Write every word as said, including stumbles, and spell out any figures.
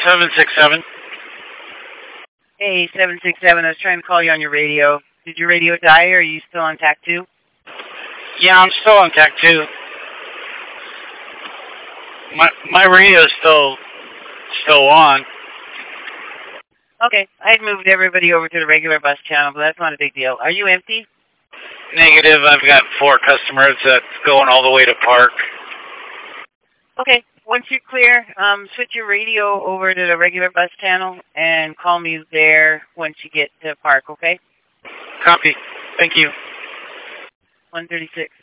seven six seven. Hey, seven six seven, I was trying to call you on your radio. Did your radio die, or are you still on T A C two? Yeah, I'm still on T A C two. My my radio's still still on. Okay, I'd moved everybody over to the regular bus channel, but that's not a big deal. Are you empty? Negative. I've got four customers that's going all the way to Park. Okay, once you're clear, um, switch your radio over to the regular bus channel and call me there once you get to Park, okay? Copy. Thank you. one thirty-six.